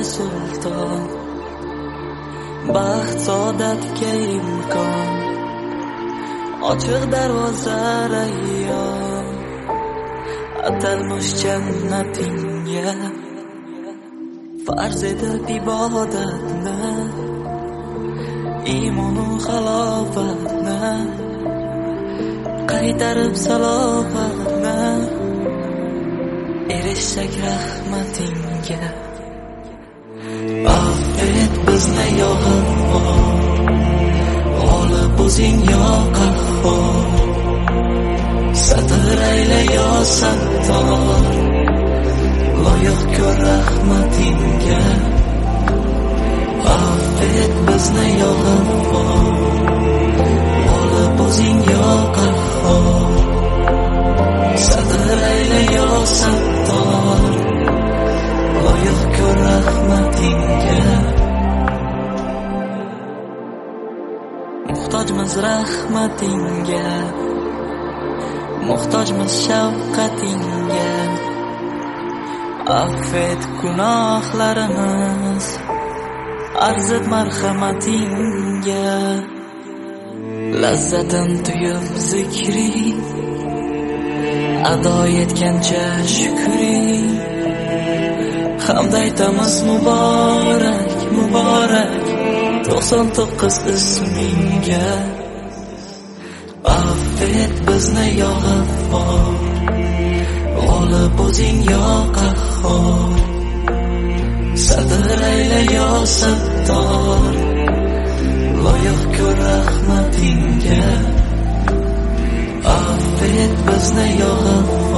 sulton, baxt saodatga imkon, ochiq darvoza rayyon, atalmish jannatingga farz etib ibodatni, iymonu halovatni, qaytarib salobatni, erishsak rahmatingga. Affet bizni yo G'affor, g'olib o'zing yo Qahhor, satr ayla yo Sattor, loyiq ko'r rahmatingga. Affet bizni yo G'affor, g'olib o'zing yo Qahhor, satr ayla yo Sattor, loyiq ko'r rahmatingga. Muhtojmiz rahmatingga, muhtojmiz shafqatingga. Affet gunohlarimiz, arzib marhamatingga. Lazzatin tuyib zikring, ado etgancha shukring. Hamd aytamiz muborak, muborak 99 ismingga. Affet bizni yo G'affor, g'olib o'zing yo Qahhor, satr ayla yo Sattor, loyiq ko'r rahmatingga. Affet bizni yo G'affor,